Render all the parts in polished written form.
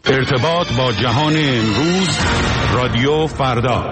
ارتباط با جهان امروز، رادیو فردا.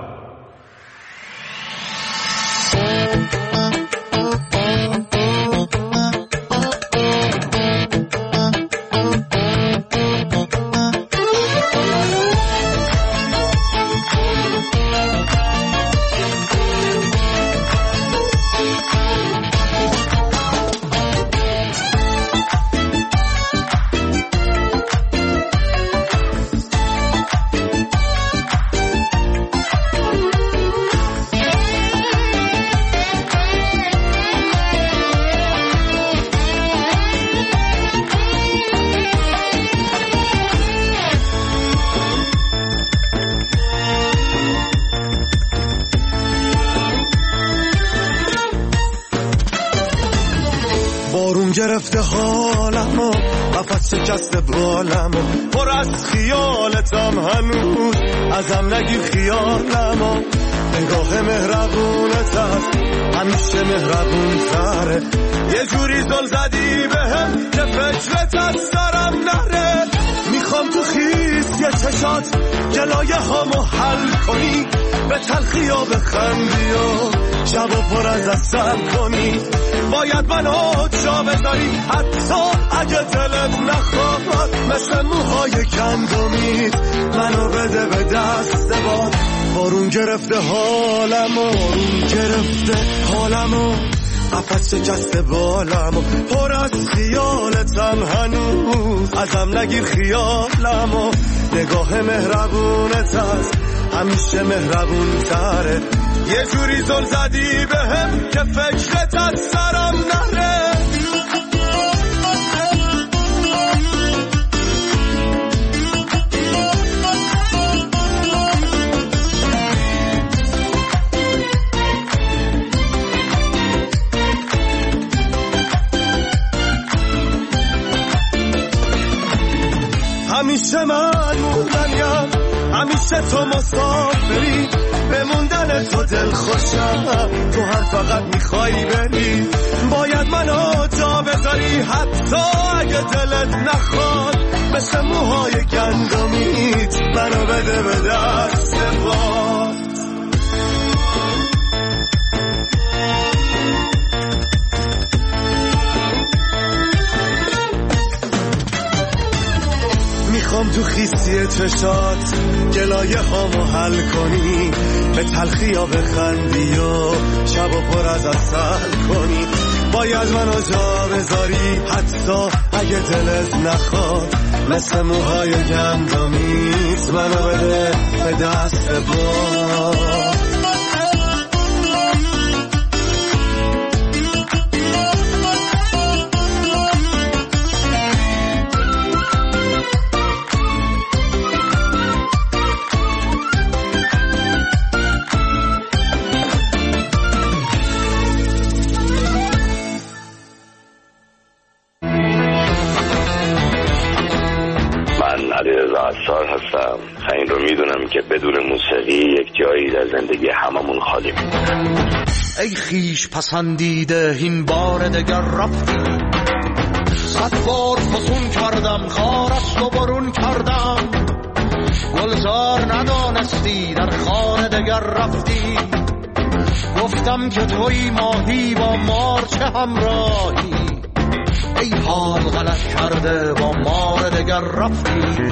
گرفته حالمو، قفس شکسته بالمو، پر از خیالتم هنوز، ازم نگیر خیالمو. نگاه مهربونت هست، همیشه مهربون تره، یه جوری زل زدی بهم که فکرت از سرم نره. میخوام تو خیس یه چشات جلایه هامو حل کنی، به تلخی ها بخندی و شب و پر از اصل کنی. باید منو جا بذاری حتی اگه دلت نخواد، مثل موهای گندمیت منو بده به دست باد. بارون گرفته حالمو، بارون گرفته حالمو، قفس شکسته بالمو، پر از خیالتم هنوز، ازم نگیر خیالمو. نگاه مهربونت هست، همیشه مهربون تره، یه جوری زل زدی بهم که فکرت از سرم نره. همیشه من موندنیم، همیشه تو مسافری، بموندن تو دل خوشم، تو هم فقط میخوایی بری. باید منو جا بذاری حتی اگه دلت نخواد، مثل موهای گندمیت منو بده به دست باد. میخوام تو خیسی چشات گلایه هامو حل کنی، به تلخی ها بخندی و شب و پر از عسل کنی. باید منو جا بذاری حتی اگه دلت نخواد، مثل موهای گندمیت منو بده به دست باد. هستم. این رو میدونم که بدون موسیقی یک جایی در زندگی هممون خالی میمونه. ای خیش پسندیده این بار دگر رفتی، 100 بار فسون کردم خارست و برون کردم، گلزار ندانستی در خانه دگر رفتی. گفتم که توی ماهی با مار چه همراهی، ای حال غلط کرده با مار دگر رفتی.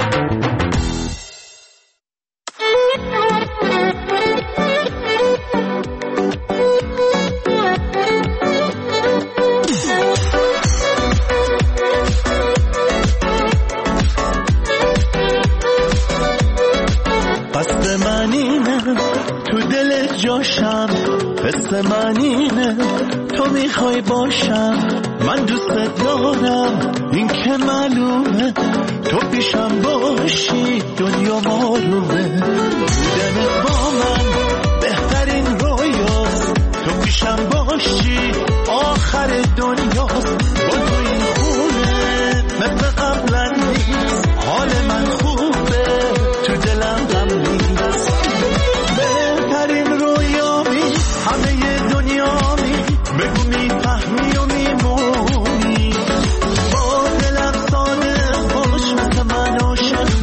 قصد من اینه تو دل جاشم، قصد من اینه تو میخوای باشم، من دوست دارم این که معلومه، تو پیشم باشی دنیا معلومه. بودن با من بهترین رویاست، تو پیشم باشی آخر دنیاست. با تو این خونه مثل قبلا نیست، حال من خوبه تو دلم غم نیست. بهترین رویامی همه دنیامی، بگو میفهمی و میمونی. با دلم ساده خوش مثل من عاشق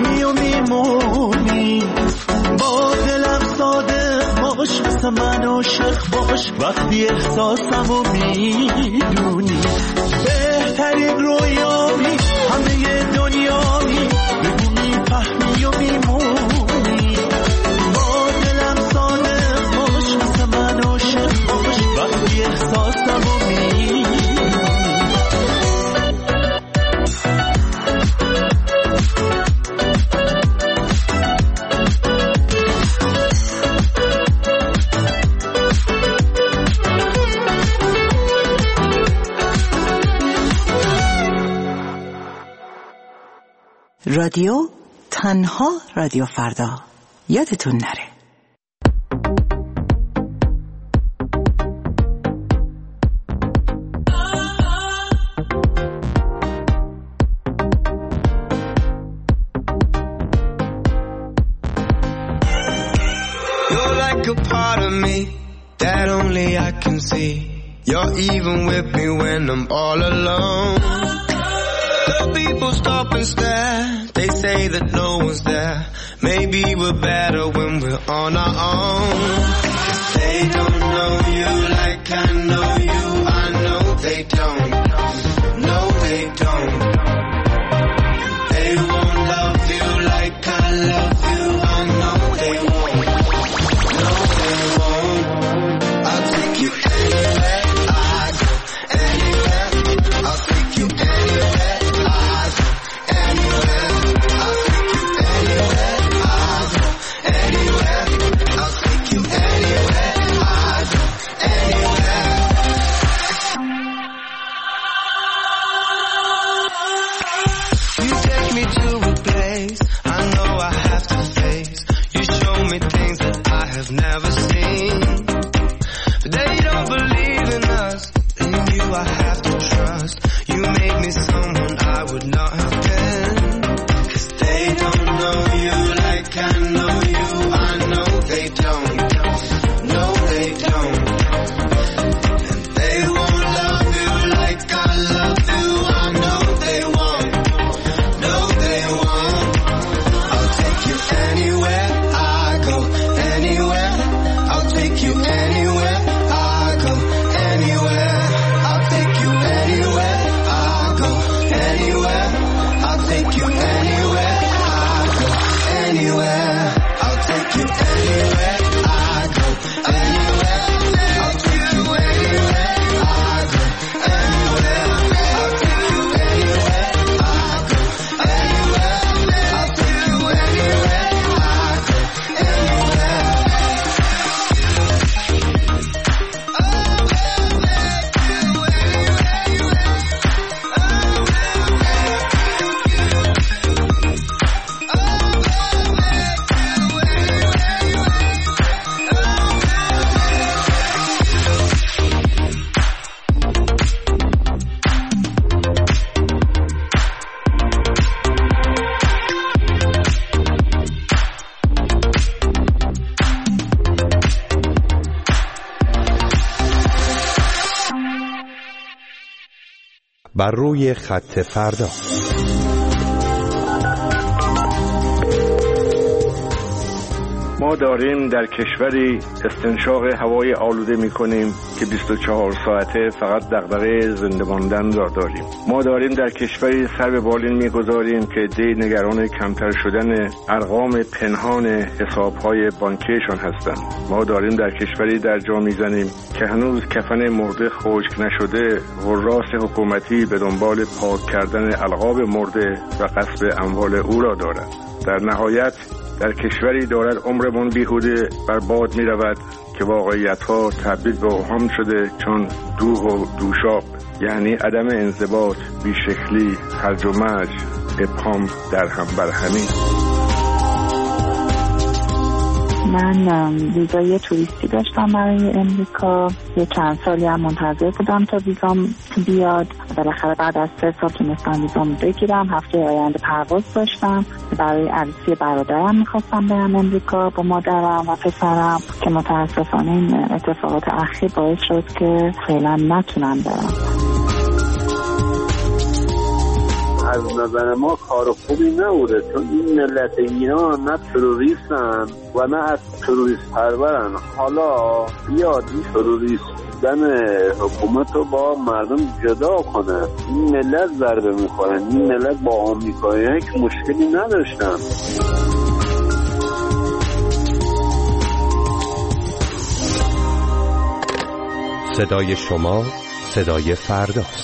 میفهمی و میمونی. با دلم صادق باش، مثل من عاشق باش، وقتی احساسمو میدونی. بهترین رویامی، همه دنیامی، بگو میفهمی و میمونی. با دلم صادق باش، مثل من عاشق باش، وقتی احساسمو میدونی. رادیو تنها رادیو فردا، یادتون نره. You're like a part of me that only I can see. You're even with me when I'm all alone. People stop and stare, they say that no one's there. Maybe we're better when we're on our own. 'Cause they don't know you like I know you. I know they don't. No, they don't. They won't love you like I love you. I know they won't. No, they won't. I'll take you anywhere I go. Anywhere. I'll take you anywhere. Never seen. They don't believe in us. In you I have to trust. You made me someone I would not have been. 'Cause they don't know you like I know you. I know they don't. No, they don't. And they won't love you like I love you. I know they won't. No, they won't. I'll take you anywhere I go. Anywhere, I'll take you anywhere I go. Anywhere, I'll take you anywhere I go. Anywhere, I'll take you anywhere I go. Anywhere, I'll take you anywhere I go. Anywhere, I'll take you anywhere I go. Anywhere, I'll take you anywhere I go. Anywhere, I'll take you anywhere I go. Anywhere. بر روی خط فردا. ما داریم در کشوری استنشاق هوای آلوده می کنیم که 24 ساعته فقط دغدغه زنده ماندن را داریم. ما داریم در کشوری سر به بالین می گذاریم که عده‌ای نگران کمتر شدن ارقام پنهان حسابهای بانکیشان هستند. ما داریم در کشوری در جا می زنیم که هنوز کفن مرده خشک نشده غراس حکومتی به دنبال پاک کردن القاب مرده و غصب اموال او را دارد. در نهایت در کشوری دارد عمرمون بیهوده برباد می رود که واقعیت‌ها تبدیل به اوهام شده، چون دوح و دوشاب، یعنی عدم انضباط، بیشکلی، هرج و مرج، ابهام در هم برهمی. من ویزای توریستی داشتم برای امریکا. یه چند سالی هم منتظر بودم تا ویزام بیاد. بالاخره بعد از 3 سال تونستم ویزام بگیرم. هفته آینده پرواز داشتم. برای عروسی برادرم میخواستم برم امریکا با مادرم و پسرم که متاسفانه این اتفاقات اخیر باعث شد که فعلا نتونم برم. از نظر ما کار خوبی نبوده، چون این ملت ایران نه تروریستن و نه از تروریست پرورن. حالا بیاد این تروریستن حکومت رو با مردم جدا کنه. این ملت ضربه میخورن، این ملت با آمریکایی که مشکلی نداشتن. صدای شما صدای فرداست.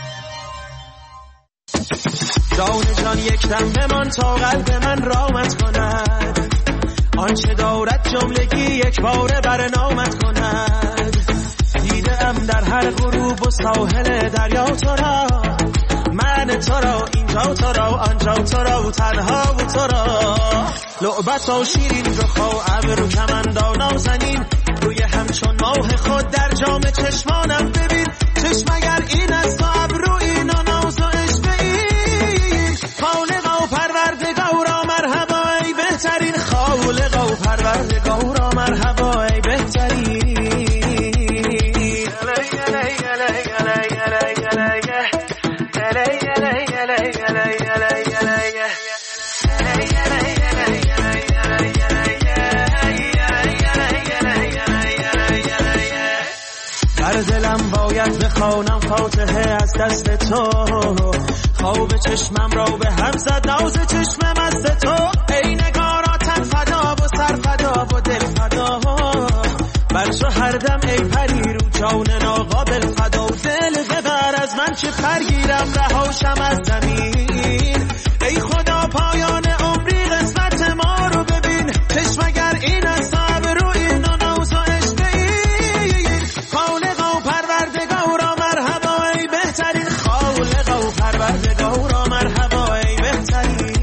جان جان یک دم بمان تا قلب من رامت کند، آنچه دارد جملگی یک باره برنامت کند. دیده ام در هر غروب و ساحل دریا تو را، من تو را اینجا تو را آنجا تو را و تنها و تو را. لعبت و شیرین رخ و ابرو کمندان نازنین، روی همچون ماه خود در جام چشمانم ببین. چشم اگر این است و ابرو این و ناز و عشق این، خالقا و پروردگارا مرحبا ای بهترین، خالقا و پروردگارا مرحبا ای بهترین. در دلم باید بخوانم فاتحه از دست تو، خواب چشمم را به هم زد ناز چشم مست تو. ای نگارا تن فدا و سر فدا و دل فدا، بر تو هر دم ای پری رو جان ناقابل فدا. و دل ببر از من چه پرگیرم رهاشم از زمین، ای خدا پایان عمری قسمت ما رو ببین. چشم اگر این است ابرو این و ناز و عشق این، خالقا و پروردگارا مرحبا ای بهترین، خالقا و پروردگارا مرحبا ای بهترین.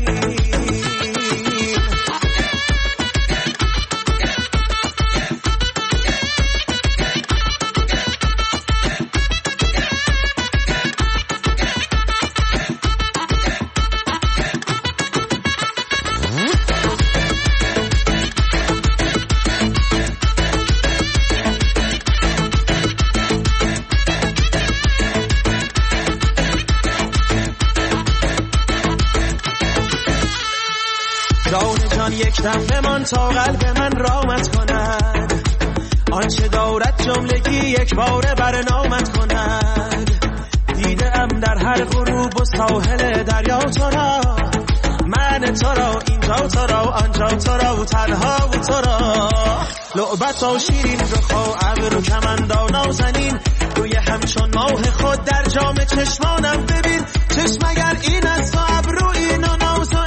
جان جان یک دم بمان تا قلب من رامت کند، آنچه دارد جملگی یک باره برنامت کند. دیده ام در هر غروب و ساحل دریا تو را، من تو را اینجا تو را آنجا تو را و تنها و تو را. لعبت و شیرین رخ و ابرو کمندان نازنین، روی همچون ماه خود در جام چشمانم ببین. چشم اگر این است و ابرو این و ناز و